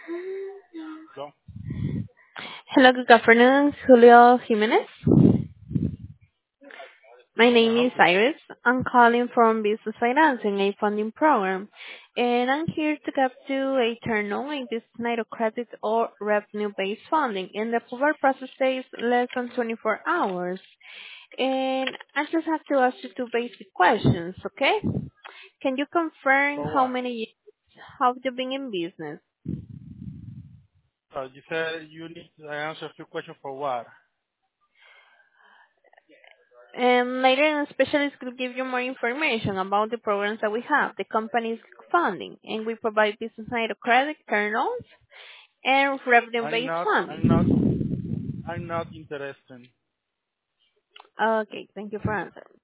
Hello? Hello, good afternoon, Julio Jimenez. My How may I name help is you? Iris. I'm calling from Business Financing, a funding program, and I'm here to get to a turn on a business night of credit or revenue-based funding, and the approval process takes less than 24 hours. And I just have to ask you two basic questions, okay? Can you confirm For how what? many years have you been in business? You said you need to answer a few questions for what? And later, a specialist could give you more information about the programs that we have, the company's funding, and we provide business line of credit, term loans, and I'm revenue-based not, I'm not, funding. I'm not interested. Okay, thank you for answering.